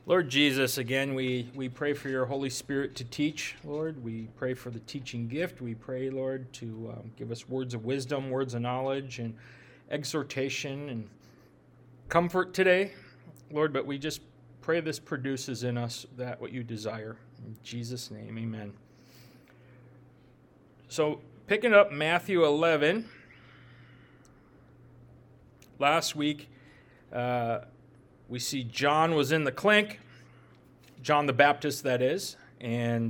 Lord Jesus, again, we pray for your Holy Spirit to teach, Lord. We pray for the teaching gift. We pray, Lord, to give us words of wisdom, words of knowledge, and exhortation and comfort today, Lord. But we just pray this produces in us that what you desire. In Jesus' name, amen. So, picking up Matthew 11, last week, we see John was in the clink, John the Baptist, that is, and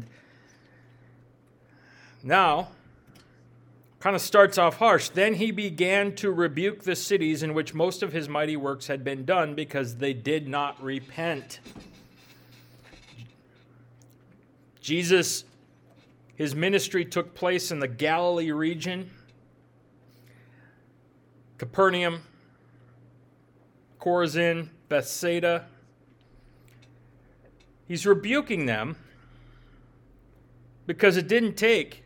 now kind of starts off harsh. Then he began to rebuke the cities in which most of his mighty works had been done because they did not repent. Jesus, his ministry took place in the Galilee region, Capernaum, Chorazin, Bethsaida. He's rebuking them because it didn't take.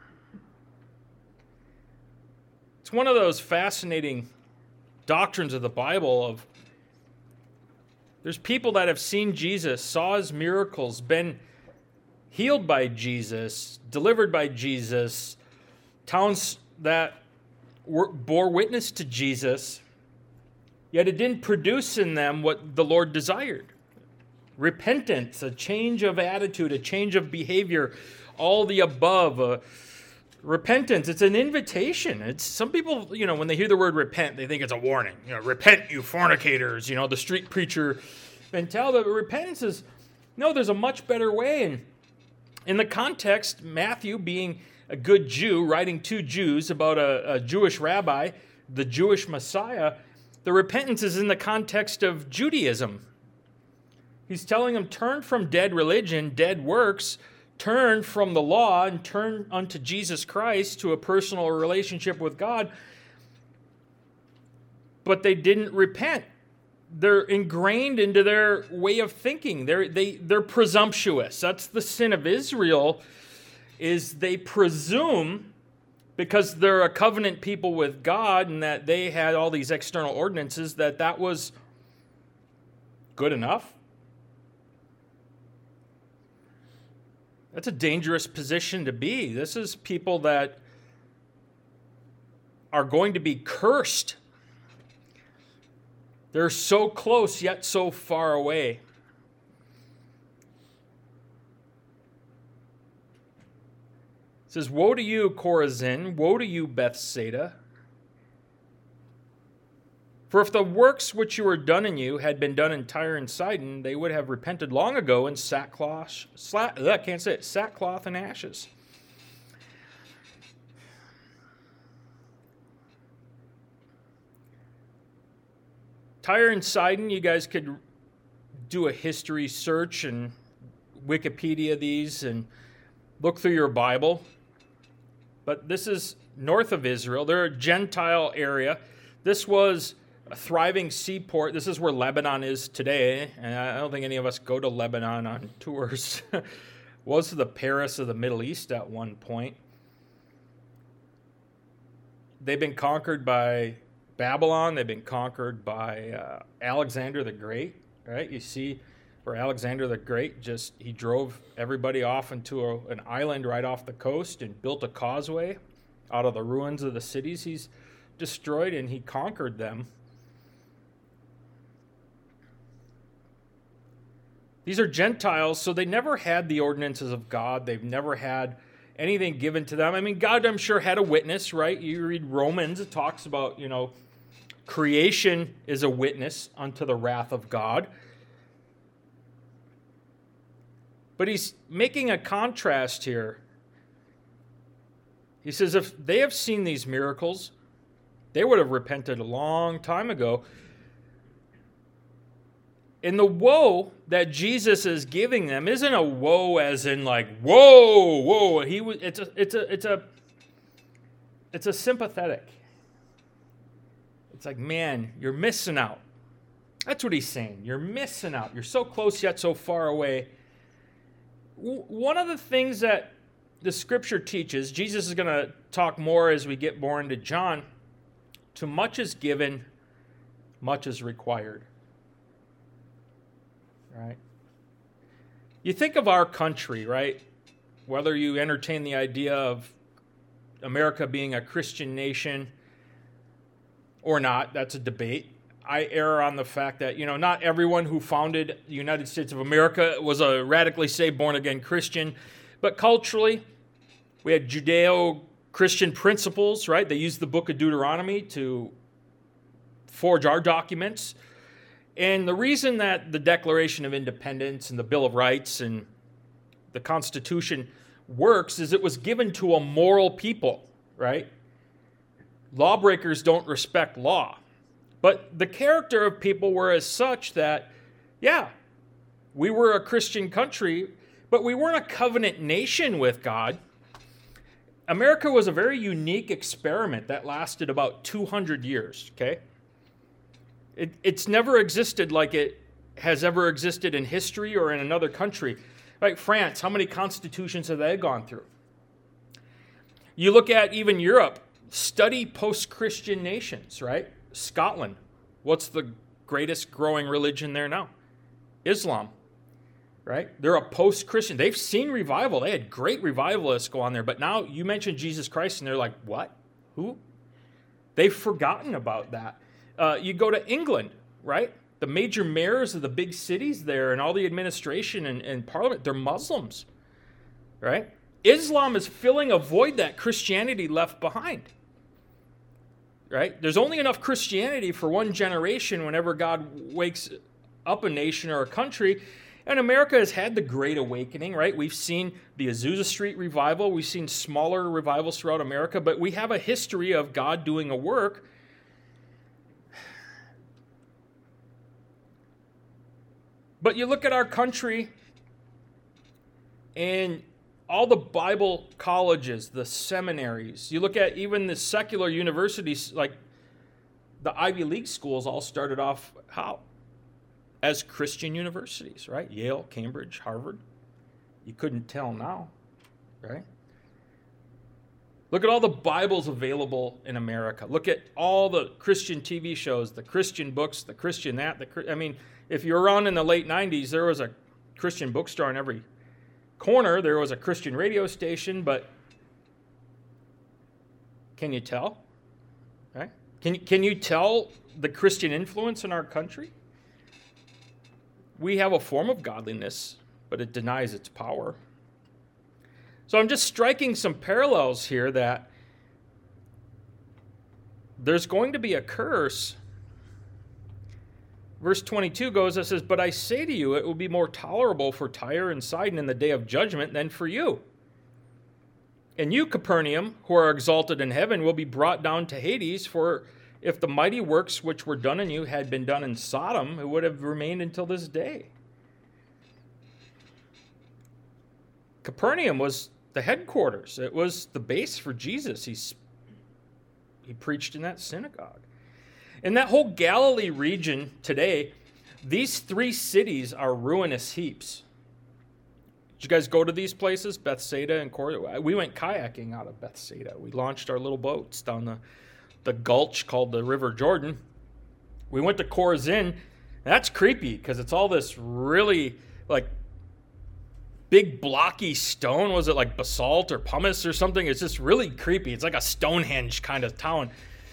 It's one of those fascinating doctrines of the Bible of there's people that have seen Jesus, saw his miracles, been healed by Jesus, delivered by Jesus, towns that bore witness to Jesus, yet it didn't produce in them what the Lord desired. Repentance, a change of attitude, a change of behavior, all the above. Repentance, it's an invitation. It's some people, when they hear the word repent, they think it's a warning. Repent, you fornicators, the street preacher mentality. But repentance is, no, there's a much better way. And in the context, Matthew being a good Jew, writing to Jews about a Jewish rabbi, the Jewish Messiah, the repentance is in the context of Judaism. He's telling them, turn from dead religion, dead works, turn from the law and turn unto Jesus Christ to a personal relationship with God. But they didn't repent. They're ingrained into their way of thinking. They're presumptuous. That's the sin of Israel, is they presume because they're a covenant people with God and that they had all these external ordinances, that was good enough. That's a dangerous position to be. This is people that are going to be cursed. They're so close yet so far away. It says, woe to you, Chorazin, woe to you, Bethsaida. For if the works which were done in you had been done in Tyre and Sidon, they would have repented long ago in sackcloth and ashes. Tyre and Sidon, you guys could do a history search and Wikipedia these and look through your Bible. But this is north of Israel. They're a Gentile area. This was a thriving seaport. This is where Lebanon is today. And I don't think any of us go to Lebanon on tours. Was the Paris of the Middle East at one point. They've been conquered by Babylon. They've been conquered by Alexander the Great. Right? You see where Alexander the Great he drove everybody off into an island right off the coast and built a causeway out of the ruins of the cities he's destroyed, and he conquered them. These are Gentiles, so they never had the ordinances of God. They've never had anything given to them. I mean, God, I'm sure, had a witness, right? You read Romans, it talks about, creation is a witness unto the wrath of God. But he's making a contrast here. He says if they have seen these miracles, they would have repented a long time ago. And the woe that Jesus is giving them isn't a woe as in like, whoa. It's a sympathetic. It's like, man, you're missing out. That's what he's saying. You're missing out. You're so close yet so far away. One of the things that the scripture teaches, Jesus is going to talk more as we get more into John, to much is given, much is required. Right? You think of our country, right? Whether you entertain the idea of America being a Christian nation or not, that's a debate. I err on the fact that, not everyone who founded the United States of America was a radically saved, born-again Christian. But culturally, we had Judeo-Christian principles, right? They used the book of Deuteronomy to forge our documents. And the reason that the Declaration of Independence and the Bill of Rights and the Constitution works is it was given to a moral people, right? Lawbreakers don't respect law. But the character of people were as such that, we were a Christian country, but we weren't a covenant nation with God. America was a very unique experiment that lasted about 200 years, okay? It's never existed like it has ever existed in history or in another country. Like France, how many constitutions have they gone through? You look at even Europe, study post-Christian nations, right? Scotland, what's the greatest growing religion there now? Islam, right? They're a post-Christian. They've seen revival. They had great revivalists go on there. But now you mention Jesus Christ and they're like, what? Who? They've forgotten about that. You go to England, right? The major mayors of the big cities there and all the administration and parliament, they're Muslims, right? Islam is filling a void that Christianity left behind. Right? There's only enough Christianity for one generation whenever God wakes up a nation or a country. And America has had the Great Awakening, right? We've seen the Azusa Street revival. We've seen smaller revivals throughout America, but we have a history of God doing a work. But you look at our country and all the Bible colleges, the seminaries, you look at even the secular universities, like the Ivy League schools all started off how? As Christian universities, right? Yale, Cambridge, Harvard. You couldn't tell now, right? Look at all the Bibles available in America. Look at all the Christian TV shows, the Christian books, the Christian that. If you're around in the late 90s, there was a Christian bookstore in every corner. There was a Christian radio station, but can you tell? Right? Can you tell the Christian influence in our country? We have a form of godliness, but it denies its power. So I'm just striking some parallels here that there's going to be a curse. Verse 22 goes, it says, "But I say to you, it will be more tolerable for Tyre and Sidon in the day of judgment than for you. And you, Capernaum, who are exalted in heaven, will be brought down to Hades, for if the mighty works which were done in you had been done in Sodom, it would have remained until this day." Capernaum was the headquarters. It was the base for Jesus. He preached in that synagogue. In that whole Galilee region today, these three cities are ruinous heaps. Did you guys go to these places, Bethsaida and Chorazin? We went kayaking out of Bethsaida. We launched our little boats down the gulch called the River Jordan. We went to Chorazin. That's creepy because it's all this really like big blocky stone. Was it like basalt or pumice or something? It's just really creepy. It's like a Stonehenge kind of town.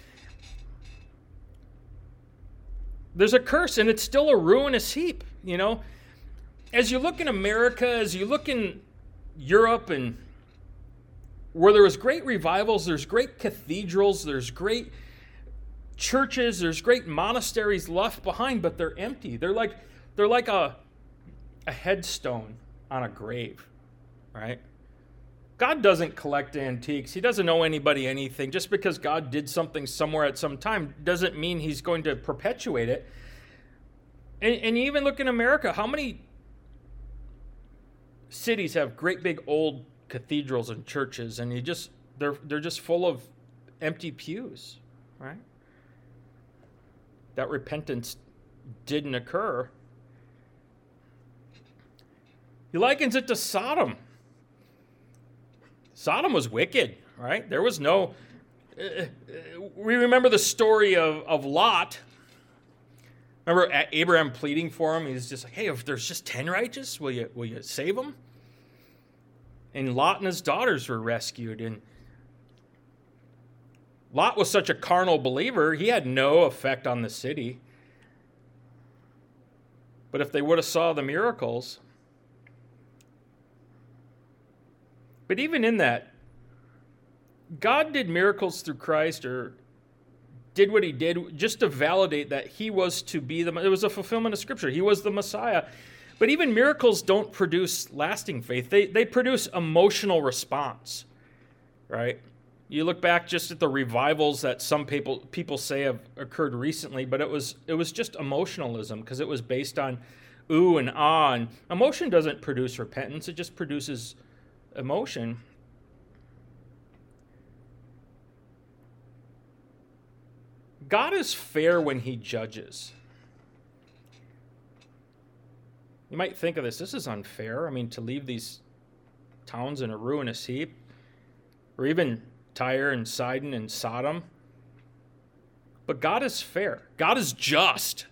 There's a curse, and it's still a ruinous heap, As you look in America, as you look in Europe, and where there was great revivals, there's great cathedrals, there's great churches, there's great monasteries left behind, but they're empty. They're like a headstone on a grave, right? God doesn't collect antiques. He doesn't owe anybody anything. Just because God did something somewhere at some time doesn't mean he's going to perpetuate it. And you even look in America, how many cities have great big old cathedrals and churches, and they're just full of empty pews, right? That repentance didn't occur. He likens it to Sodom. Sodom was wicked, right? There was no... we remember the story of Lot. Remember Abraham pleading for him? He's just like, hey, if there's just 10 righteous, will you save them? And Lot and his daughters were rescued. And Lot was such a carnal believer, he had no effect on the city. But if they would have saw the miracles. But even in that, God did miracles through Christ, or did what he did just to validate that he was to be it was a fulfillment of Scripture. He was the Messiah. But even miracles don't produce lasting faith. They produce emotional response, right? You look back just at the revivals that some people say have occurred recently, but it was just emotionalism because it was based on ooh and ah. And emotion doesn't produce repentance. It just produces emotion. God is fair when he judges. You might think of this is unfair. I mean, to leave these towns in a ruinous heap, or even Tyre and Sidon and Sodom. But God is fair. God is just.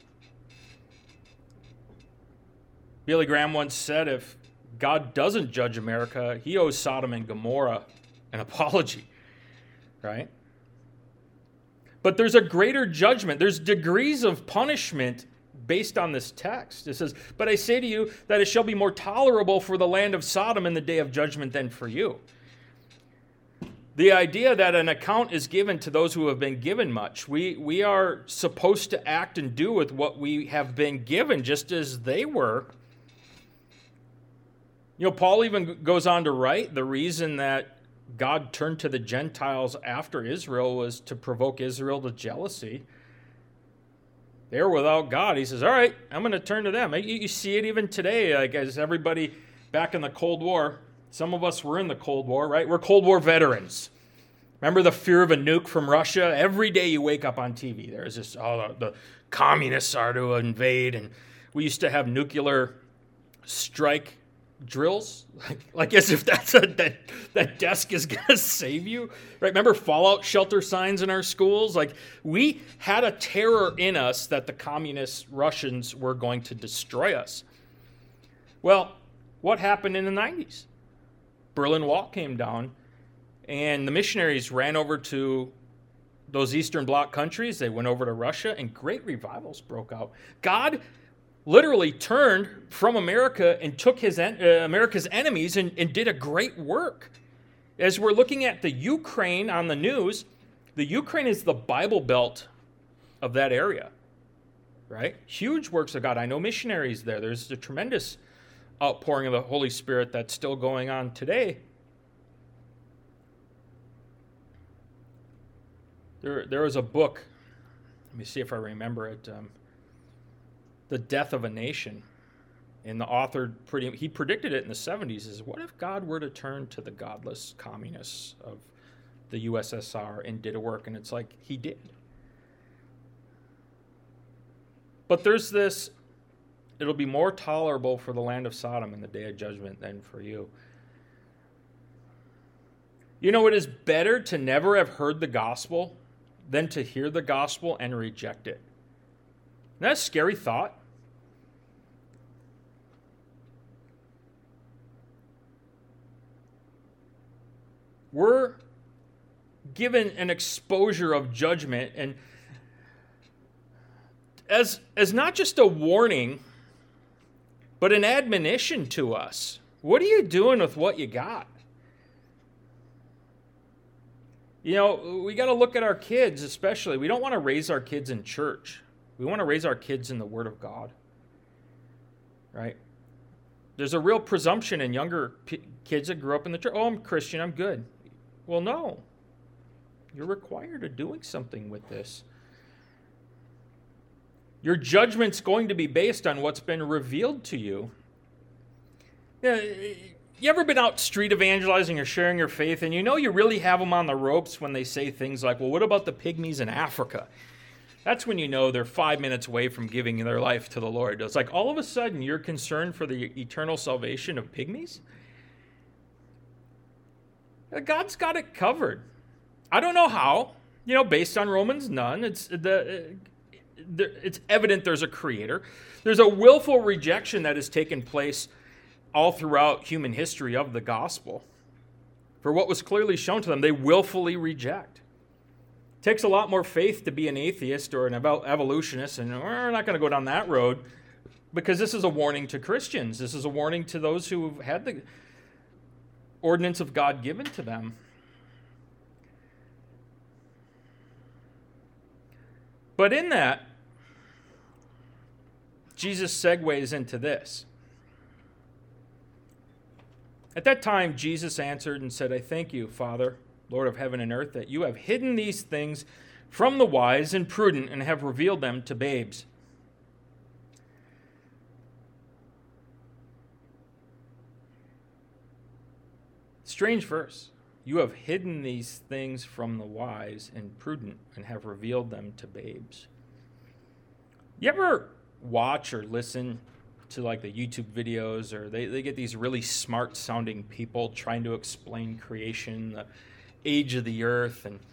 Billy Graham once said, if God doesn't judge America, he owes Sodom and Gomorrah an apology, right? But there's a greater judgment. There's degrees of punishment based on this text. It says, but I say to you that it shall be more tolerable for the land of Sodom in the day of judgment than for you. The idea that an account is given to those who have been given much. We are supposed to act and do with what we have been given, just as they were. You know, Paul even goes on to write the reason that God turned to the Gentiles after Israel was to provoke Israel to jealousy. They were without God. He says, all right, I'm going to turn to them. You see it even today, like as everybody back in the Cold War. Some of us were in the Cold War, right? We're Cold War veterans. Remember the fear of a nuke from Russia? Every day you wake up on TV, there's this, the communists are to invade. And we used to have nuclear strike drills, like as if that desk is going to save you. Right? Remember fallout shelter signs in our schools? Like we had a terror in us that the communist Russians were going to destroy us. Well, what happened in the 90s? Berlin Wall came down, and the missionaries ran over to those Eastern Bloc countries. They went over to Russia, and great revivals broke out. God literally turned from America and took America's enemies and did a great work. As we're looking at the Ukraine on the news, the Ukraine is the Bible Belt of that area, right? Huge works of God. I know missionaries there. There's a tremendous outpouring of the Holy Spirit that's still going on today. There was a book, let me see if I remember it, The Death of a Nation. And the author, he predicted it in the 70s, is what if God were to turn to the godless communists of the USSR and did a work? And it's like, he did. But there's this, it'll be more tolerable for the land of Sodom in the day of judgment than for you. You know, it is better to never have heard the gospel than to hear the gospel and reject it. Isn't that a scary thought? We're given an exposure of judgment and as not just a warning, but an admonition to us. What are you doing with what you got? You know, we got to look at our kids especially. We don't want to raise our kids in church. We want to raise our kids in the Word of God. Right? There's a real presumption in younger kids that grew up in the church. Oh, I'm Christian, I'm good. Well, no. You're required of doing something with this. Your judgment's going to be based on what's been revealed to you. You ever been out street evangelizing or sharing your faith, and you know you really have them on the ropes when they say things like, well, what about the pygmies in Africa? That's when you know they're 5 minutes away from giving their life to the Lord. It's like all of a sudden you're concerned for the eternal salvation of pygmies? God's got it covered. I don't know how. You know, based on Romans none. it's evident there's a creator. There's a willful rejection that has taken place all throughout human history of the gospel. For what was clearly shown to them, they willfully reject. It takes a lot more faith to be an atheist or an evolutionist, and we're not going to go down that road, because this is a warning to Christians. This is a warning to those who have had the ordinance of God given to them. But in that, Jesus segues into this. At that time, Jesus answered and said, I thank you, Father, Lord of heaven and earth, that you have hidden these things from the wise and prudent and have revealed them to babes. Strange verse. You have hidden these things from the wise and prudent and have revealed them to babes. You ever watch or listen to like the YouTube videos, or they get these really smart sounding people trying to explain creation, the age of the earth and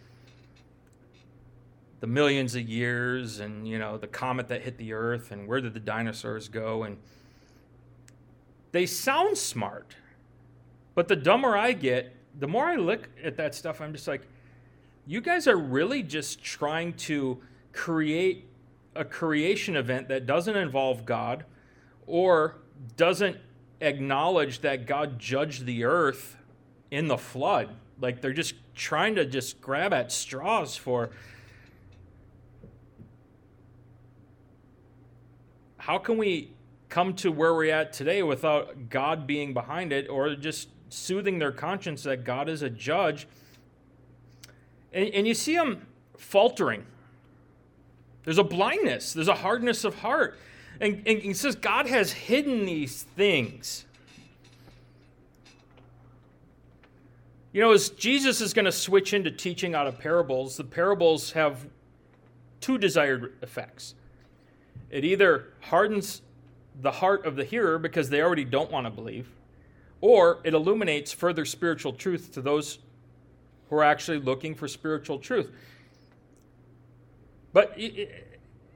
the millions of years, and the comet that hit the earth and where did the dinosaurs go, and they sound smart. But the dumber I get, the more I look at that stuff, I'm just like, you guys are really just trying to create a creation event that doesn't involve God or doesn't acknowledge that God judged the earth in the flood. Like, they're just trying to just grab at straws for how can we come to where we're at today without God being behind it, or just soothing their conscience that God is a judge. And you see them faltering. There's a blindness. There's a hardness of heart. And he says God has hidden these things. As Jesus is going to switch into teaching out of parables, the parables have two desired effects. It either hardens the heart of the hearer because they already don't want to believe, or it illuminates further spiritual truth to those who are actually looking for spiritual truth. But it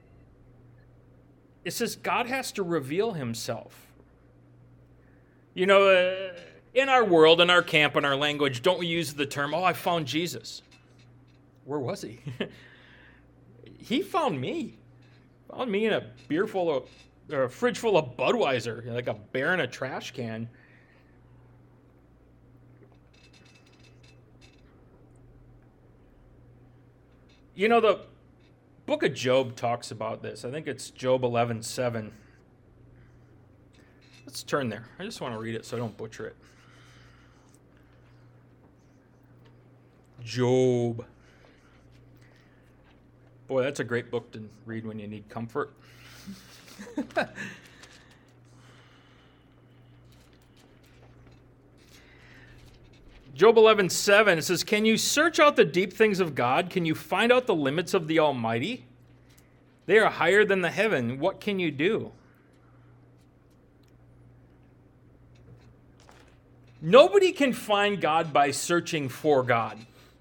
says God has to reveal himself. In our world, in our camp, in our language, don't we use the term, I found Jesus? Where was he? He found me. Found me in a fridge full of Budweiser, like a bear in a trash can. The book of Job talks about this. I think it's Job 11:7. Let's turn there. I just want to read it so I don't butcher it. Job. Boy, that's a great book to read when you need comfort. Job 11:7, it says, can you search out the deep things of God? Can you find out the limits of the Almighty? They are higher than the heaven. What can you do? Nobody can find God by searching for God.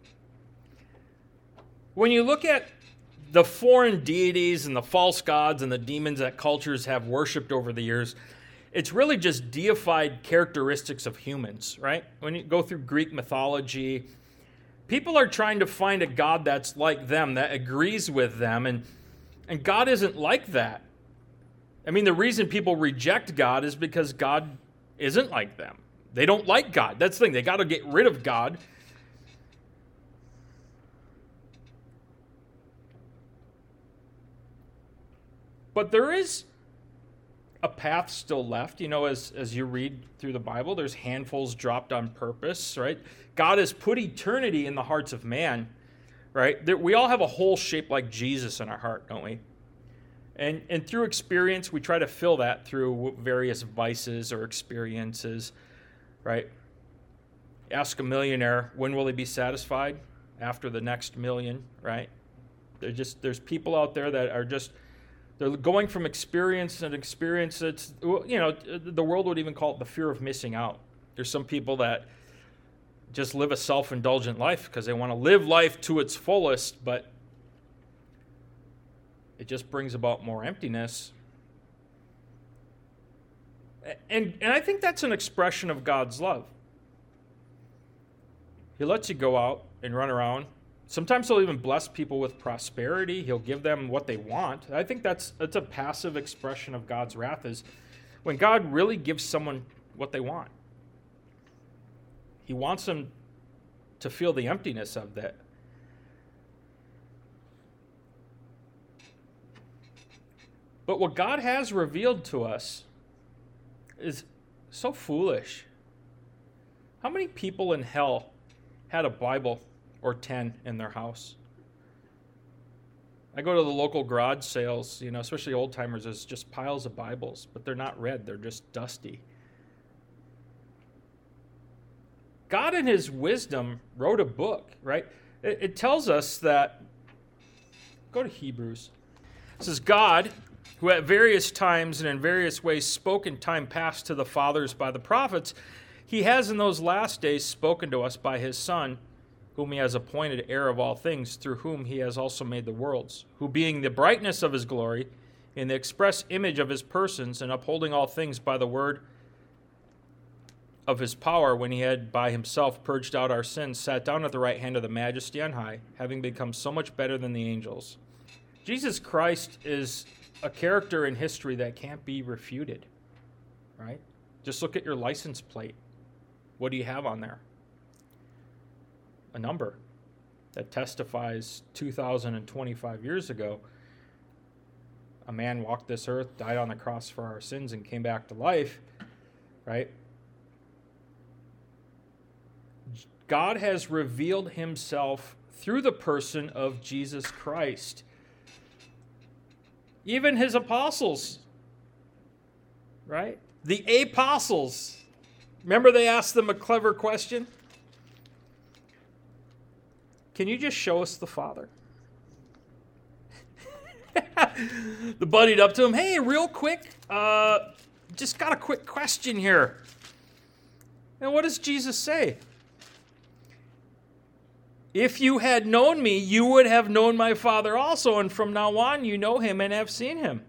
When you look at the foreign deities and the false gods and the demons that cultures have worshipped over the years, it's really just deified characteristics of humans, right? When you go through Greek mythology, people are trying to find a God that's like them, that agrees with them, and God isn't like that. I mean, the reason people reject God is because God isn't like them. They don't like God. That's the thing. They got to get rid of God. But there is a path still left. As you read through the Bible, there's handfuls dropped on purpose, right? God has put eternity in the hearts of man, right? We all have a hole shaped like Jesus in our heart, don't we? And through experience, we try to fill that through various vices or experiences, right? Ask a millionaire, when will he be satisfied? After the next million, right? There's people out there that are just, they're going from experience and experience. The world would even call it the fear of missing out. There's some people that just live a self-indulgent life because they want to live life to its fullest, but It just brings about more emptiness. And I think that's an expression of God's love. He lets you go out and run around. Sometimes he'll even bless people with prosperity. He'll give them what they want. I think that's a passive expression of God's wrath, is when God really gives someone what they want. He wants them to feel the emptiness of that. But what God has revealed to us is so foolish. How many people in hell had a Bible or 10 in their house? I go to the local garage sales, especially old timers, there's just piles of Bibles, but they're not read, they're just dusty. God in his wisdom wrote a book, right? It tells us that, go to Hebrews. It says, God, who at various times and in various ways spoke in time past to the fathers by the prophets, he has in those last days spoken to us by his Son, whom he has appointed heir of all things, through whom he has also made the worlds, who being the brightness of his glory, in the express image of his persons, and upholding all things by the word of his power, when he had by himself purged out our sins, sat down at the right hand of the Majesty on high, having become so much better than the angels. Jesus Christ is a character in history that can't be refuted, right? Just look at your license plate. What do you have on there? A number that testifies 2,025 years ago, a man walked this earth, died on the cross for our sins, and came back to life, right? God has revealed himself through the person of Jesus Christ. Even his apostles, right? The apostles. Remember they asked them a clever question? Can you just show us the Father? The buddied up to him, hey, real quick, just got a quick question here. And what does Jesus say? If you had known me, you would have known my Father also, and from now on you know him and have seen him.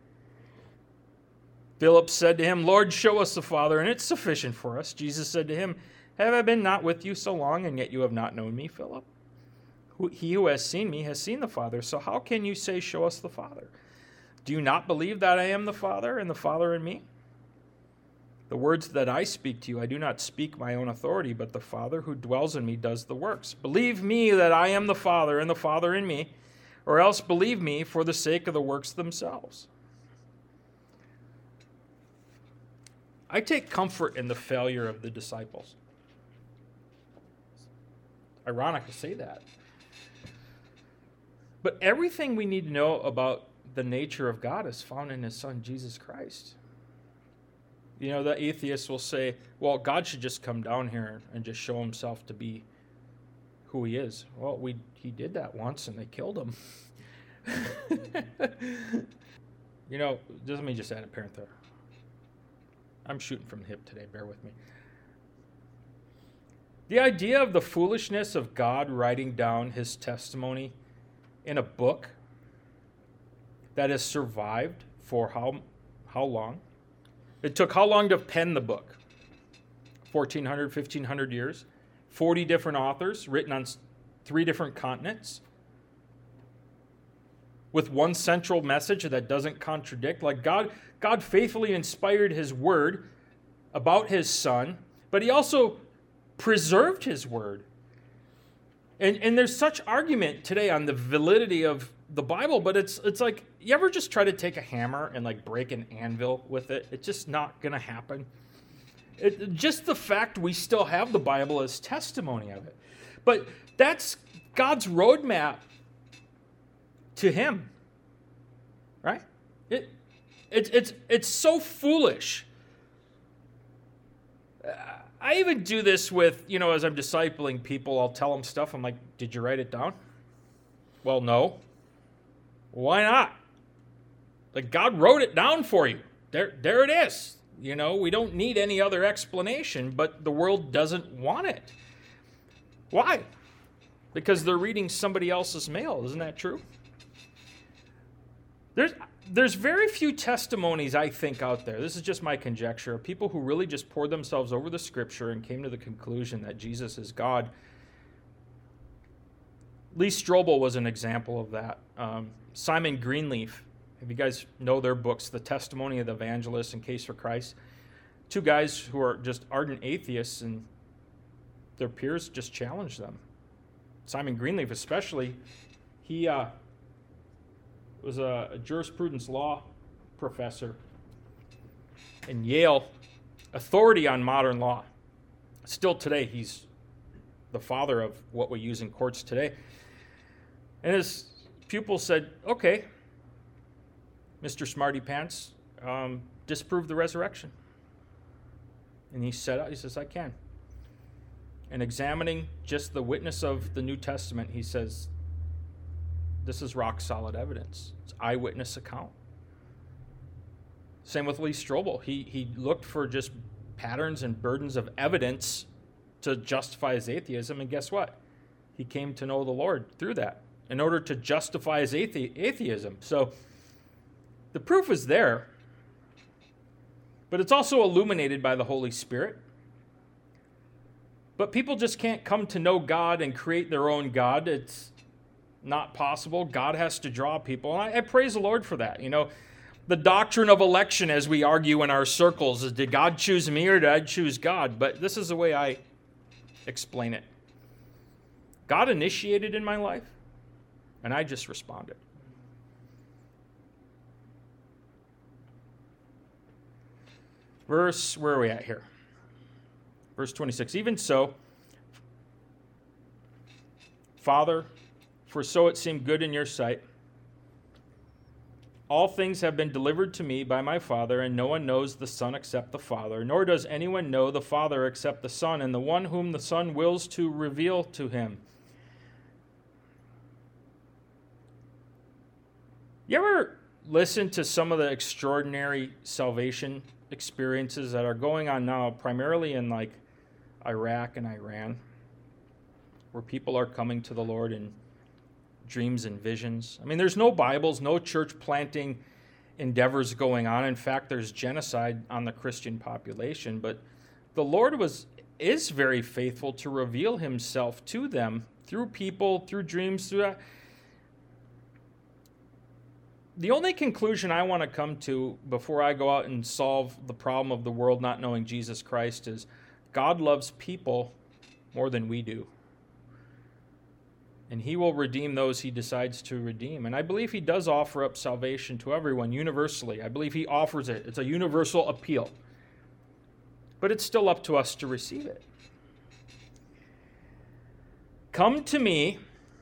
Philip said to him, Lord, show us the Father, and it's sufficient for us. Jesus said to him, have I been not with you so long, and yet you have not known me, Philip? He who has seen me has seen the Father, so how can you say, show us the Father? Do you not believe that I am the Father, and the Father in me? The words that I speak to you, I do not speak my own authority, but the Father who dwells in me does the works. Believe me that I am the Father and the Father in me, or else believe me for the sake of the works themselves. I take comfort in the failure of the disciples. Ironic to say that. But everything we need to know about the nature of God is found in his Son, Jesus Christ. The atheists will say, well, God should just come down here and just show himself to be who he is. Well, he did that once and they killed him. Let me just add a parenthesis. I'm shooting from the hip today, bear with me. The idea of the foolishness of God writing down his testimony in a book that has survived for how long? It took how long to pen the book? 1,400, 1,500 years. 40 different authors, written on 3 different continents, with one central message that doesn't contradict. Like God faithfully inspired his word about his Son, but he also preserved his word. And there's such argument today on the validity of the Bible, but it's like, you ever just try to take a hammer and like break an anvil with it? It's just not going to happen. Just the fact we still have the Bible as testimony of it. But that's God's roadmap to him, right? It's so foolish. I even do this with, as I'm discipling people, I'll tell them stuff. I'm like, did you write it down? Well, no. Why not? Like, God wrote it down for you. There it is. We don't need any other explanation, but the world doesn't want it. Why? Because they're reading somebody else's mail. Isn't that true? There's very few testimonies, I think, out there. This is just my conjecture, of people who really just poured themselves over the Scripture and came to the conclusion that Jesus is God. Lee Strobel was an example of that. Simon Greenleaf, if you guys know their books, The Testimony of the Evangelist and Case for Christ, two guys who are just ardent atheists, and their peers just challenged them. Simon Greenleaf especially, he was a jurisprudence law professor in Yale, authority on modern law. Still today, he's the father of what we use in courts today. And his pupils said, okay, Mr. Smarty Pants, disprove the resurrection. And he says, I can. And examining just the witness of the New Testament, he says, this is rock solid evidence. It's eyewitness account. Same with Lee Strobel. He looked for just patterns and burdens of evidence to justify his atheism, and guess what? He came to know the Lord through that in order to justify his atheism. So the proof is there, but it's also illuminated by the Holy Spirit. But people just can't come to know God and create their own God. It's not possible. God has to draw people. And I praise the Lord for that. You know, the doctrine of election, as we argue in our circles, is did God choose me or did I choose God? But this is the way I explain it. God initiated in my life, and I just responded. Where are we at here? Verse 26, even so, Father, for so it seemed good in your sight, all things have been delivered to me by my Father, and no one knows the Son except the Father, nor does anyone know the Father except the Son, and the one whom the Son wills to reveal to him. You ever listen to some of the extraordinary salvation experiences that are going on now, primarily in like Iraq and Iran, where people are coming to the Lord in dreams and visions? I mean, there's no Bibles, no church planting endeavors going on. In fact, there's genocide on the Christian population, but the Lord is very faithful to reveal himself to them through people, through dreams, through that. The only conclusion I want to come to before I go out and solve the problem of the world not knowing Jesus Christ is God loves people more than we do. And he will redeem those he decides to redeem. And I believe he does offer up salvation to everyone universally. I believe he offers it. It's a universal appeal. But it's still up to us to receive it. Come to me,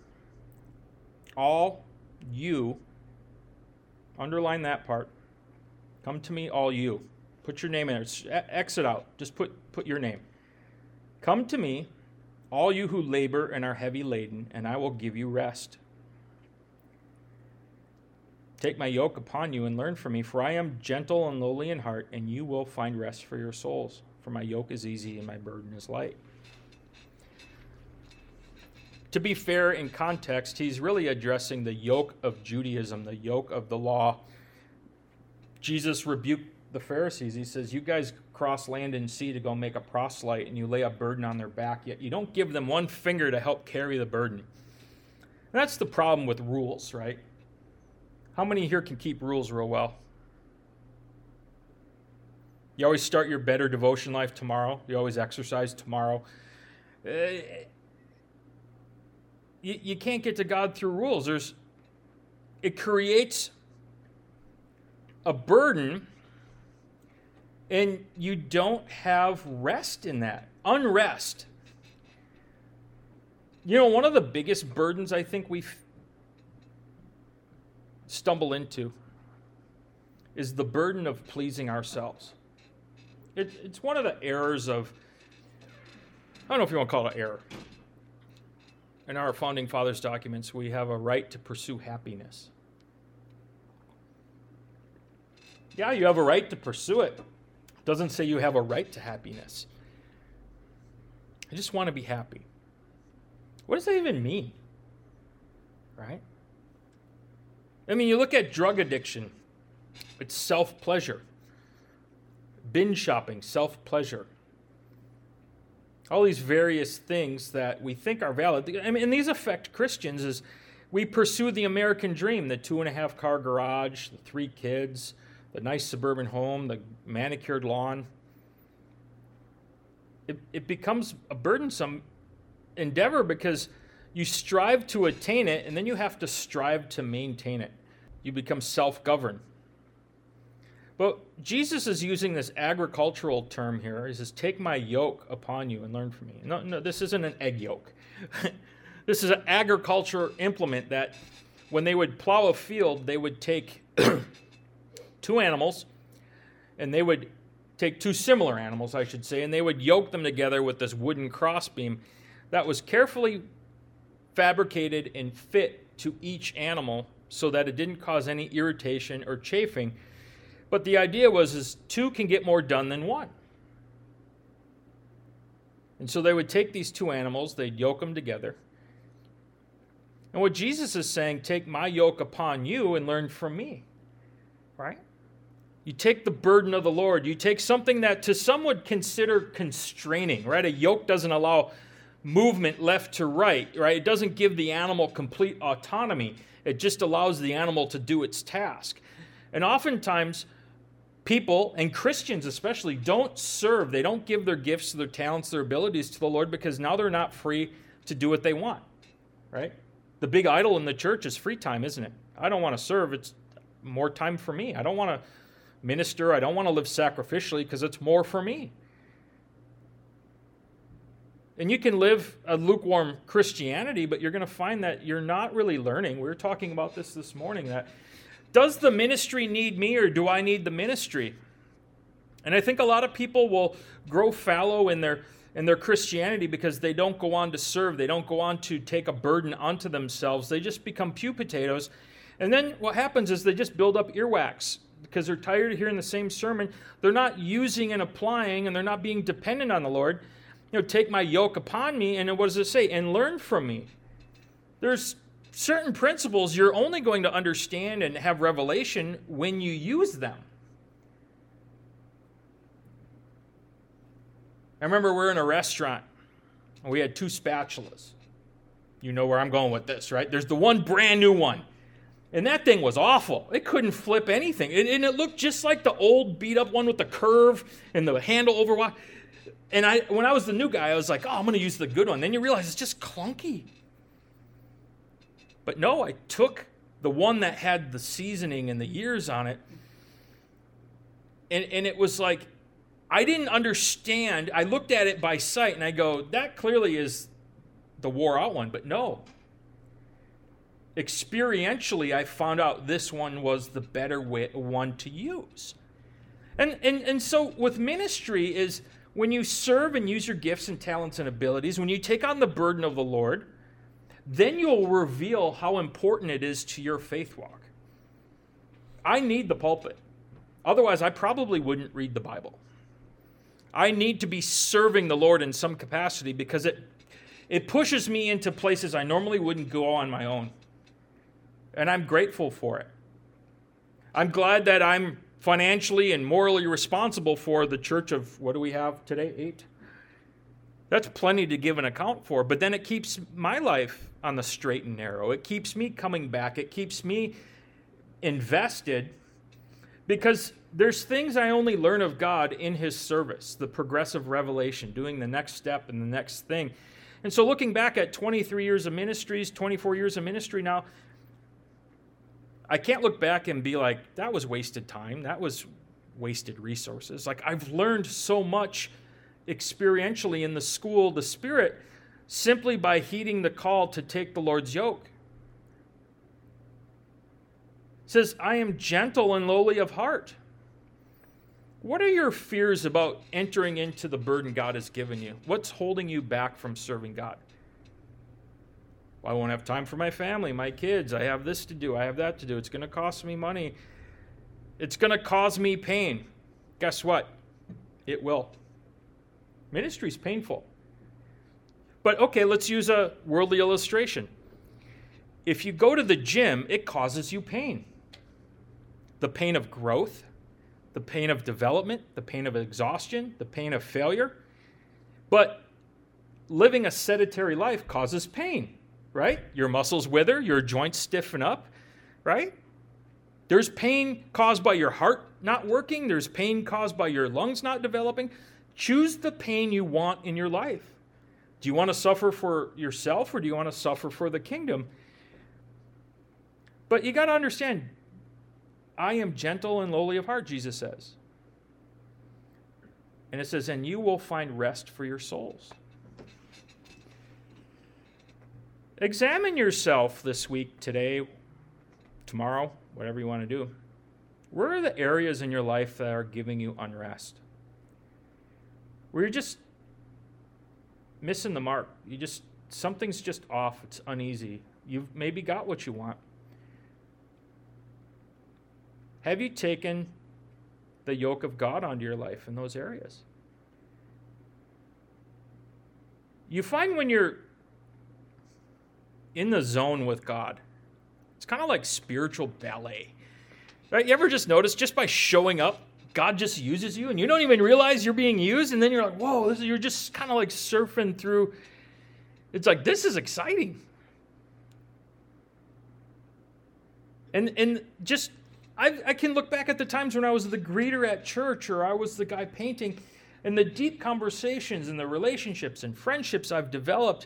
all you. Underline that part. Come to me, all you. Put your name in there. Exit out. Just put your name. Come to me, all you who labor and are heavy laden, and I will give you rest. Take my yoke upon you and learn from me, for I am gentle and lowly in heart, and you will find rest for your souls. For my yoke is easy and my burden is light. To be fair, in context, he's really addressing the yoke of Judaism, the yoke of the law. Jesus rebuked the Pharisees. He says, you guys cross land and sea to go make a proselyte, and you lay a burden on their back, yet you don't give them one finger to help carry the burden. And that's the problem with rules, right? How many here can keep rules real well? You always start your better devotion life tomorrow. You always exercise tomorrow. You can't get to God through rules. It creates a burden, and you don't have rest in that. Unrest. You know, one of the biggest burdens I think we stumble into is the burden of pleasing ourselves. It's one of the errors of, I don't know if you want to call it an error. In our Founding Fathers documents, we have a right to pursue happiness. Yeah, you have a right to pursue it. It doesn't say you have a right to happiness. I just want to be happy. What does that even mean? Right? I mean, you look at drug addiction, it's self-pleasure. Binge shopping, self-pleasure. All these various things that we think are valid. I mean, and these affect Christians as we pursue the American dream, the 2.5-car garage, the 3 kids, the nice suburban home, the manicured lawn. It becomes a burdensome endeavor because you strive to attain it, and then you have to strive to maintain it. You become self-governed. But Jesus is using this agricultural term here. He says, take my yoke upon you and learn from me. No, this isn't an egg yolk. This is an agriculture implement that when they would plow a field, they would take 2 animals, and they would take 2 similar animals, I should say, and they would yoke them together with this wooden crossbeam that was carefully fabricated and fit to each animal so that it didn't cause any irritation or chafing. But the idea was 2 can get more done than 1. And so they would take these 2 animals, they'd yoke them together. And what Jesus is saying, take my yoke upon you and learn from me. Right? You take the burden of the Lord. You take something that to some would consider constraining, right? A yoke doesn't allow movement left to right? It doesn't give the animal complete autonomy. It just allows the animal to do its task. And oftentimes, people, and Christians especially, don't serve. They don't give their gifts, their talents, their abilities to the Lord because now they're not free to do what they want, right? The big idol in the church is free time, isn't it? I don't want to serve. It's more time for me. I don't want to minister. I don't want to live sacrificially because it's more for me. And you can live a lukewarm Christianity, but you're going to find that you're not really learning. We were talking about this morning, that does the ministry need me or do I need the ministry? And I think a lot of people will grow fallow in their Christianity because they don't go on to serve. They don't go on to take a burden onto themselves. They just become pew potatoes. And then what happens is they just build up earwax because they're tired of hearing the same sermon. They're not using and applying, and they're not being dependent on the Lord. Take my yoke upon me, and what does it say? And learn from me. There's certain principles you're only going to understand and have revelation when you use them. I remember we're in a restaurant, and we had 2 spatulas. You know where I'm going with this, right? There's the one brand new one. And that thing was awful. It couldn't flip anything. And it looked just like the old beat-up one with the curve and the handle over. And when I was the new guy, I was like, I'm going to use the good one. Then you realize it's just clunky. But no, I took the one that had the seasoning and the years on it, and it was like, I didn't understand. I looked at it by sight, and I go, that clearly is the wore-out one. But no. Experientially, I found out this one was the better one to use. And so with ministry is when you serve and use your gifts and talents and abilities, when you take on the burden of the Lord, then you'll reveal how important it is to your faith walk. I need the pulpit. Otherwise, I probably wouldn't read the Bible. I need to be serving the Lord in some capacity because it pushes me into places I normally wouldn't go on my own. And I'm grateful for it. I'm glad that I'm financially and morally responsible for the church of, what do we have today, 8? That's plenty to give an account for, but then it keeps my life on the straight and narrow. It keeps me coming back. It keeps me invested because there's things I only learn of God in His service, the progressive revelation, doing the next step and the next thing. And so looking back at 23 years of ministries, 24 years of ministry now, I can't look back and be like, that was wasted time. That was wasted resources. Like, I've learned so much experientially in the school of the Spirit simply by heeding the call to take the Lord's yoke. It says, I am gentle and lowly of heart. What are your fears about entering into the burden God has given you? What's holding you back from serving God? Well, I won't have time for my family, my kids. I have this to do. I have that to do. It's going to cost me money. It's going to cause me pain. Guess what? It will. Ministry is painful. But okay, let's use a worldly illustration. if you go to the gym, it causes you pain. The pain of growth, the pain of development, the pain of exhaustion, the pain of failure. But living a sedentary life causes pain, right? Your muscles wither, your joints stiffen up, right? There's pain caused by your heart not working. There's pain caused by your lungs not developing. Choose the pain you want in your life. Do you want to suffer for yourself or do you want to suffer for the kingdom? But you got to understand, I am gentle and lowly of heart, Jesus says. And it says, and you will find rest for your souls. Examine yourself this week, today, tomorrow, whatever you want to do. Where are the areas in your life that are giving you unrest? Where you're just missing the mark. Something's just off. It's uneasy. You've maybe got what you want. Have you taken the yoke of God onto your life in those areas? You find when you're in the zone with God, it's kind of like spiritual ballet. Right? You ever just notice just by showing up, God just uses you and you don't even realize you're being used, and then you're like, whoa, you're just kind of like surfing through. It's like, this is exciting. And just, I can look back at the times when I was the greeter at church or I was the guy painting, and the deep conversations and the relationships and friendships I've developed.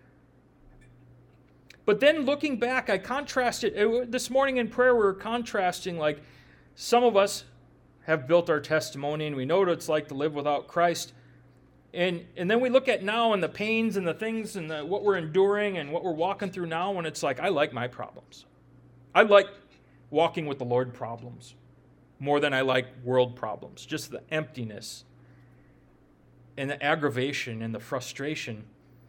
But then looking back, I contrasted. This morning in prayer, we were contrasting, like, some of us have built our testimony and we know what it's like to live without Christ. And then we look at now and the pains and the things and what we're enduring and what we're walking through now, and it's like, I like my problems. I like walking with the Lord problems more than I like world problems. Just the emptiness and the aggravation and the frustration.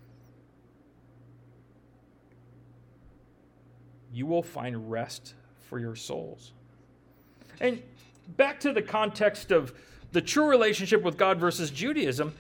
You will find rest for your souls. And back to the context of the true relationship with God versus Judaism,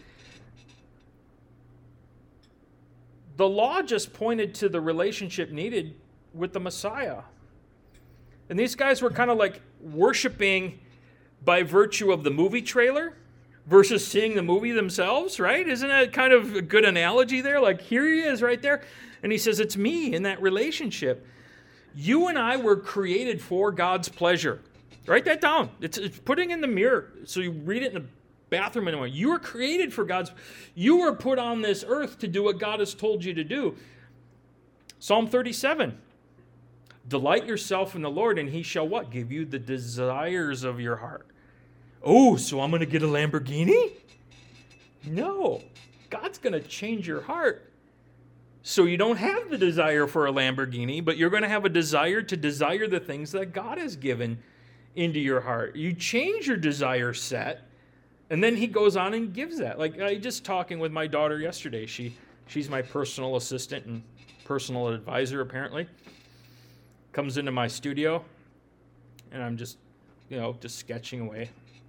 the law just pointed to the relationship needed with the Messiah. And these guys were kind of like worshiping by virtue of the movie trailer versus seeing the movie themselves, right? Isn't that kind of a good analogy there? Like, here he is right there, and he says, it's me in that relationship. You and I were created for God's pleasure. Write that down. It's putting in the mirror so you read it in the bathroom anyway. You were created for you were put on this earth to do what God has told you to do. Psalm 37. Delight yourself in the Lord, and he shall what? Give you the desires of your heart. Oh, so I'm going to get a Lamborghini? No. God's going to change your heart. So you don't have the desire for a Lamborghini, but you're going to have a desire to desire the things that God has given into your heart. You change your desire set, and then he goes on and gives that. Like, I just talking with my daughter yesterday. She's my personal assistant and personal advisor, apparently. Comes into my studio, and I'm just sketching away.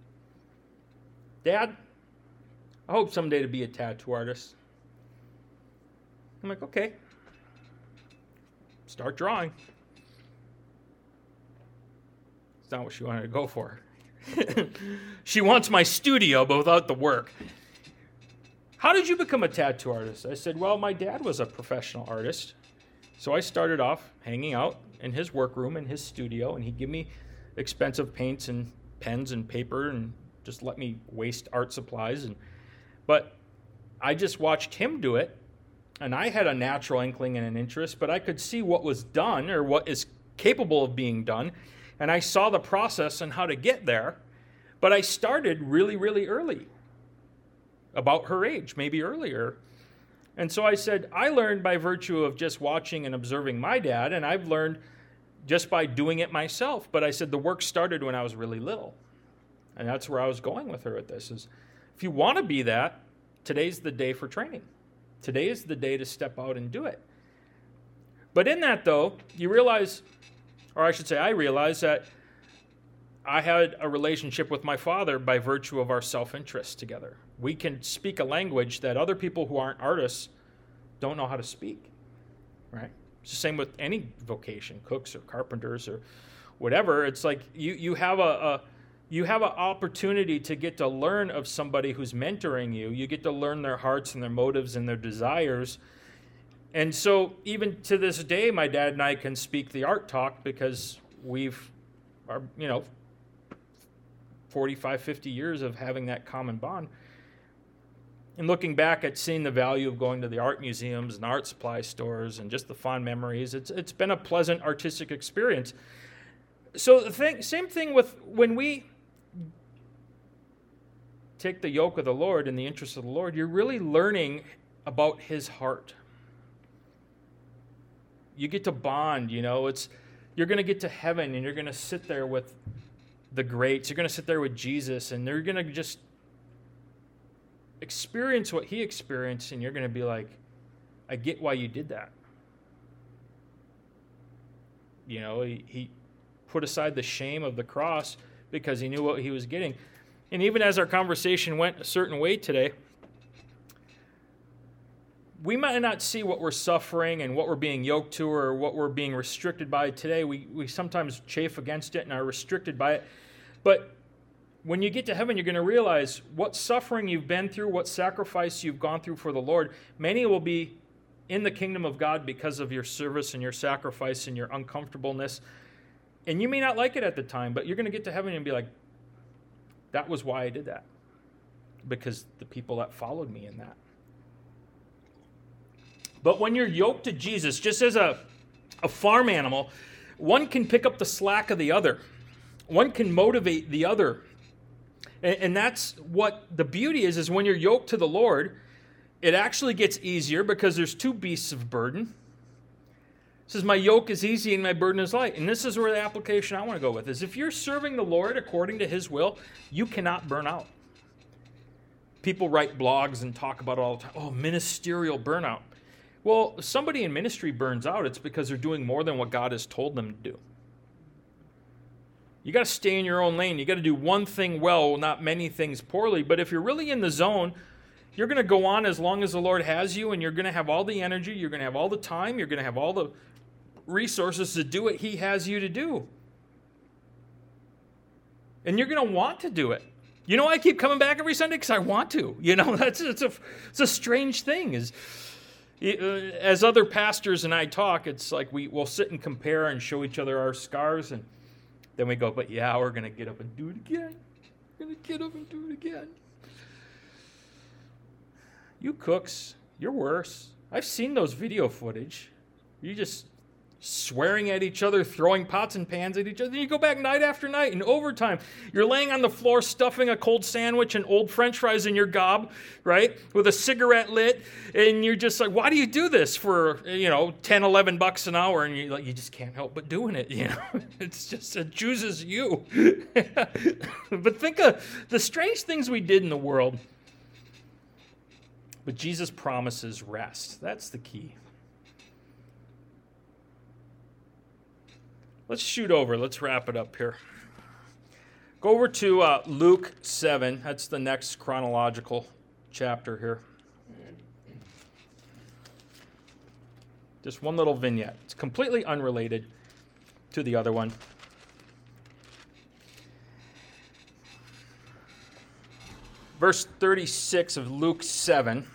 Dad, I hope someday to be a tattoo artist. I'm like, okay. Start drawing. It's not what she wanted to go for. She wants my studio, but without the work. How did you become a tattoo artist? I said, well, my dad was a professional artist. So I started off hanging out in his workroom, in his studio, and he'd give me expensive paints and pens and paper and just let me waste art supplies. But I just watched him do it. And I had a natural inkling and an interest, but I could see what was done or what is capable of being done. And I saw the process and how to get there. But I started really, really early, about her age, maybe earlier. And so I said, I learned by virtue of just watching and observing my dad, and I've learned just by doing it myself. But I said the work started when I was really little. And that's where I was going with her with this, is if you want to be that, today's the day for training. Today is the day to step out and do it. But in that, though, you realize, or I should say I realized that I had a relationship with my father by virtue of our self-interest together. We can speak a language that other people who aren't artists don't know how to speak, right? It's the same with any vocation, cooks or carpenters or whatever. It's like you have an opportunity to get to learn of somebody who's mentoring you. You get to learn their hearts and their motives and their desires. And so even to this day, my dad and I can speak the art talk because we've, 45, 50 years of having that common bond. And looking back at seeing the value of going to the art museums and art supply stores and just the fond memories, it's been a pleasant artistic experience. So same thing with when we take the yoke of the Lord in the interest of the Lord, you're really learning about his heart. You get to bond, you're going to get to heaven and you're going to sit there with the greats. You're going to sit there with Jesus and they're going to just experience what he experienced, and you're going to be like, I get why you did that. He put aside the shame of the cross because he knew what he was getting. And even as our conversation went a certain way today, we might not see what we're suffering and what we're being yoked to or what we're being restricted by today. We sometimes chafe against it and are restricted by it. But when you get to heaven, you're going to realize what suffering you've been through, what sacrifice you've gone through for the Lord. Many will be in the kingdom of God because of your service and your sacrifice and your uncomfortableness. And you may not like it at the time, but you're going to get to heaven and be like, that was why I did that. Because the people that followed me in that. But when you're yoked to Jesus, just as a farm animal, one can pick up the slack of the other. One can motivate the other. And that's what the beauty is when you're yoked to the Lord, it actually gets easier because there's two beasts of burden. It says, my yoke is easy and my burden is light. And this is where the application I want to go with is if you're serving the Lord according to his will, you cannot burn out. People write blogs and talk about it all the time. Oh, ministerial burnout. Well, if somebody in ministry burns out, it's because they're doing more than what God has told them to do. You got to stay in your own lane. You got to do one thing well, not many things poorly. But if you're really in the zone, you're going to go on as long as the Lord has you, and you're going to have all the energy, you're going to have all the time, you're going to have all the resources to do what he has you to do. And you're going to want to do it. I keep coming back every Sunday because I want to. It's a strange thing. As other pastors and I talk, it's like we'll sit and compare and show each other our scars, and then we go, but yeah, we're going to get up and do it again. We're going to get up and do it again. You cooks, you're worse. I've seen those video footage. You just swearing at each other, throwing pots and pans at each other. Then you go back night after night, and overtime, you're laying on the floor stuffing a cold sandwich and old French fries in your gob, right, with a cigarette lit, and you're just like, why do you do this for, $10, $11 an hour? And you just can't help but doing it, It's just, it chooses you. But think of the strange things we did in the world. But Jesus promises rest. That's the key. Let's shoot over. Let's wrap it up here. Go over to Luke 7. That's the next chronological chapter here. Just one little vignette. It's completely unrelated to the other one. Verse 36 of Luke 7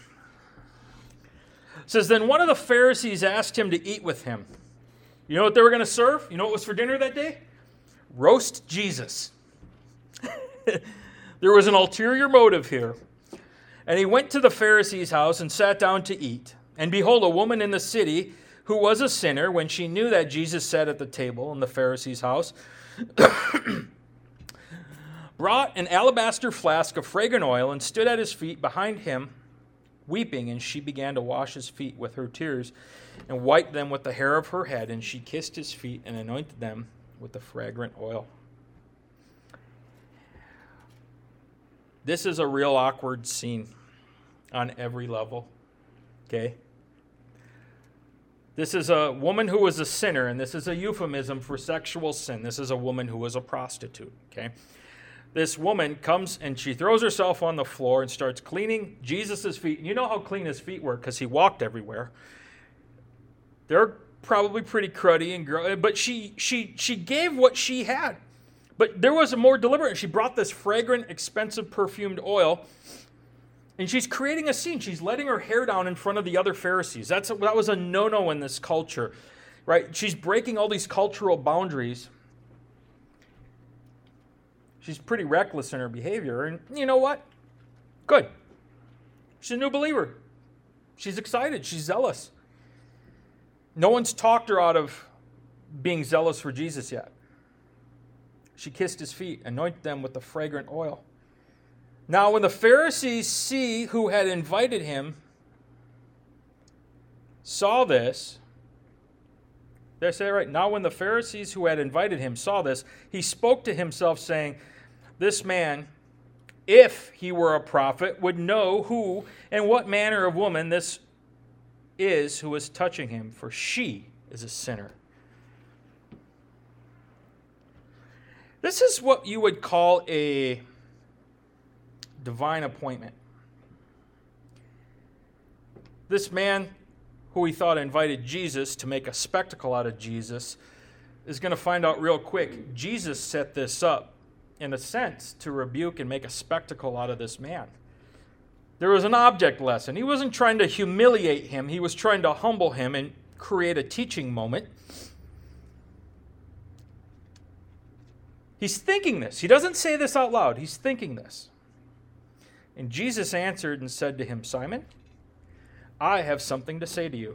says, Then one of the Pharisees asked him to eat with him. You know what they were going to serve? You know what was for dinner that day? Roast Jesus. There was an ulterior motive here. And he went to the Pharisee's house and sat down to eat. And behold, a woman in the city who was a sinner, when she knew that Jesus sat at the table in the Pharisee's house, brought an alabaster flask of fragrant oil and stood at his feet behind him, weeping. And she began to wash his feet with her tears and wiped them with the hair of her head, and she kissed his feet and anointed them with the fragrant oil. This is a real awkward scene on every level, okay? This is a woman who was a sinner, and this is a euphemism for sexual sin. This is a woman who was a prostitute, okay? This woman comes and she throws herself on the floor and starts cleaning Jesus' feet. And you know how clean his feet were because he walked everywhere. They're probably pretty cruddy and but she gave what she had. But there was a more deliberate. She brought this fragrant, expensive, perfumed oil, and she's creating a scene. She's letting her hair down in front of the other Pharisees. That was a no-no in this culture, right? She's breaking all these cultural boundaries. She's pretty reckless in her behavior, and you know what? Good. She's a new believer. She's excited. She's zealous. No one's talked her out of being zealous for Jesus yet. She kissed his feet, anointed them with the fragrant oil. Now, when the Pharisees who had invited him saw this, they say, right, now when the Pharisees who had invited him saw this, he spoke to himself, saying, this man, if he were a prophet, would know who and what manner of woman this is who is touching him, for she is a sinner. This is what you would call a divine appointment. This man, who he thought invited Jesus to make a spectacle out of Jesus, is going to find out real quick. Jesus set this up, in a sense, to rebuke and make a spectacle out of this man. There was an object lesson. He wasn't trying to humiliate him. He was trying to humble him and create a teaching moment. He's thinking this. He doesn't say this out loud. He's thinking this. And Jesus answered and said to him, Simon, I have something to say to you.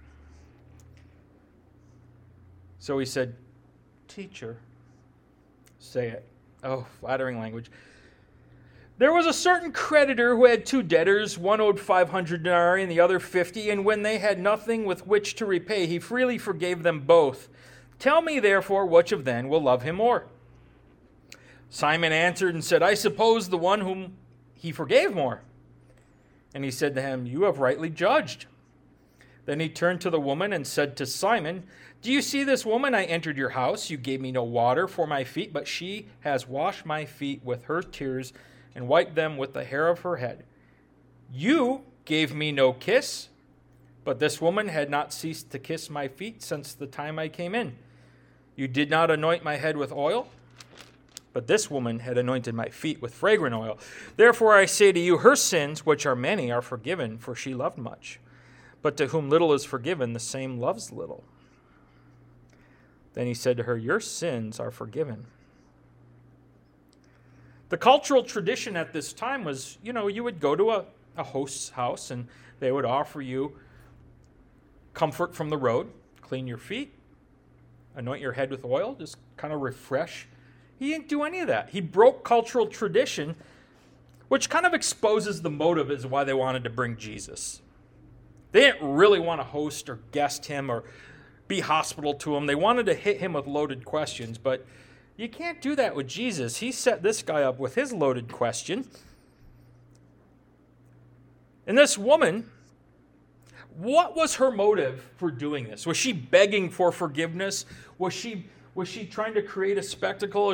So he said, Teacher, say it. Oh, flattering language. There was a certain creditor who had 2 debtors. One owed 500 denarii and the other 50. And when they had nothing with which to repay, he freely forgave them both. Tell me, therefore, which of them will love him more? Simon answered and said, I suppose the one whom he forgave more. And he said to him, You have rightly judged. Then he turned to the woman and said to Simon, Do you see this woman? I entered your house. You gave me no water for my feet, but she has washed my feet with her tears and wiped them with the hair of her head. You gave me no kiss, but this woman had not ceased to kiss my feet since the time I came in. You did not anoint my head with oil, but this woman had anointed my feet with fragrant oil. Therefore I say to you, her sins, which are many, are forgiven, for she loved much. But to whom little is forgiven, the same loves little. Then he said to her, Your sins are forgiven. The cultural tradition at this time was, you would go to a host's house and they would offer you comfort from the road, clean your feet, anoint your head with oil, just kind of refresh. He didn't do any of that. He broke cultural tradition, which kind of exposes the motive as why they wanted to bring Jesus. They didn't really want to host or guest him or be hospitable to him. They wanted to hit him with loaded questions, but you can't do that with Jesus. He set this guy up with his loaded question. And this woman, what was her motive for doing this? Was she begging for forgiveness? Was she trying to create a spectacle?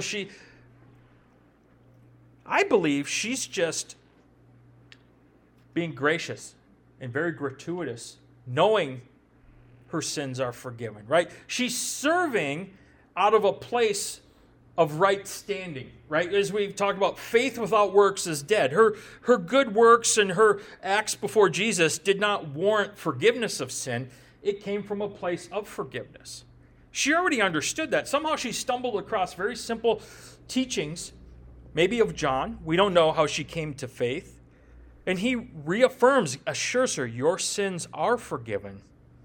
I believe she's just being gracious and very gratuitous, knowing her sins are forgiven, right? She's serving out of a place of right standing, right? As we've talked about, faith without works is dead. Her good works and her acts before Jesus did not warrant forgiveness of sin. It came from a place of forgiveness. She already understood that. Somehow she stumbled across very simple teachings, maybe of John. We don't know how she came to faith. And he reaffirms, assures her, your sins are forgiven.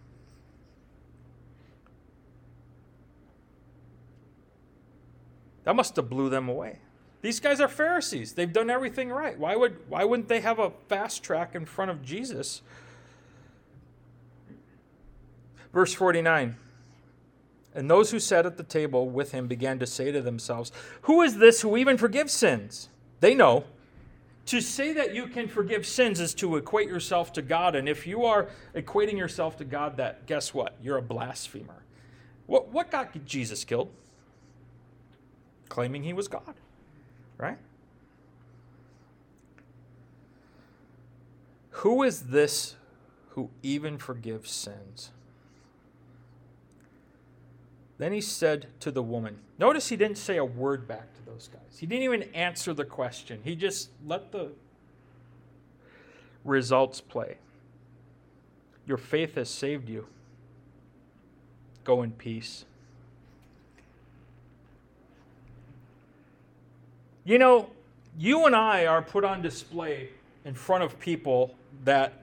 That must have blew them away. These guys are Pharisees. They've done everything right. Why wouldn't they have a fast track in front of Jesus? Verse 49. And those who sat at the table with him began to say to themselves, Who is this who even forgives sins? They know. To say that you can forgive sins is to equate yourself to God. And if you are equating yourself to God, that guess what? You're a blasphemer. What got Jesus killed? Claiming he was God, right? Who is this who even forgives sins? Then he said to the woman, notice he didn't say a word back to those guys. He didn't even answer the question. He just let the results play. Your faith has saved you. Go in peace. You know, you and I are put on display in front of people that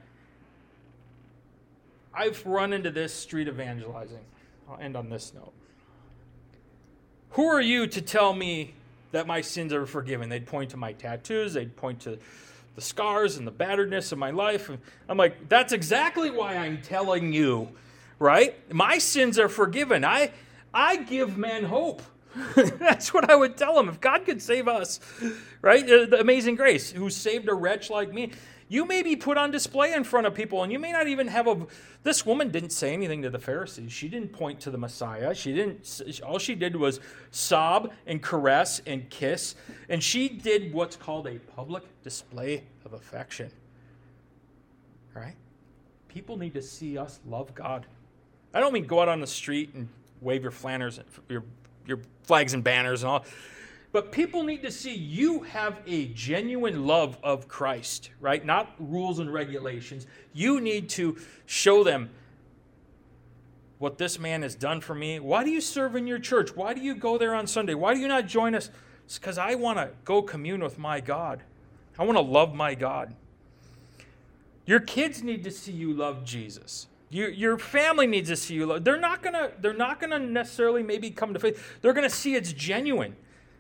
I've run into this street evangelizing. I'll end on this note. Who are you to tell me that my sins are forgiven? They'd point to my tattoos. They'd point to the scars and the batteredness of my life. And I'm like, that's exactly why I'm telling you, right? My sins are forgiven. I give men hope. That's what I would tell them. If God could save us, right? The amazing grace, who saved a wretch like me. You may be put on display in front of people, and you may not even have this woman didn't say anything to the Pharisees. She didn't point to the Messiah. All she did was sob and caress and kiss, and she did what's called a public display of affection. Right? People need to see us love God. I don't mean go out on the street and wave your your flags and banners and all. But people need to see you have a genuine love of Christ, right? Not rules and regulations. You need to show them what this man has done for me. Why do you serve in your church? Why do you go there on Sunday? Why do you not join us? It's because I want to go commune with my God. I want to love my God. Your kids need to see you love Jesus. Your family needs to see you love. They're not gonna necessarily maybe come to faith. They're gonna see it's genuine.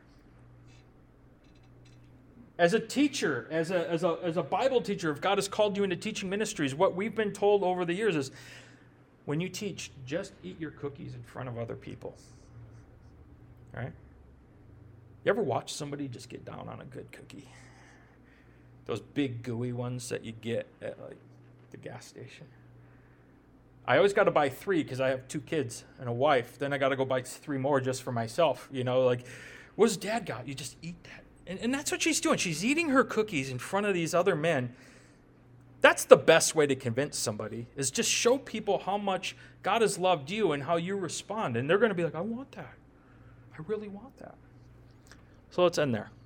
As a teacher, as a Bible teacher, if God has called you into teaching ministries, what we've been told over the years is, when you teach, just eat your cookies in front of other people. Right? You ever watch somebody just get down on a good cookie? Those big gooey ones that you get at like the gas station. I always got to buy 3 because I have 2 kids and a wife. Then I got to go buy 3 more just for myself. You know, like, what does Dad got? You just eat that. And that's what she's doing. She's eating her cookies in front of these other men. That's the best way to convince somebody, is just show people how much God has loved you and how you respond. And they're going to be like, I want that. I really want that. So let's end there.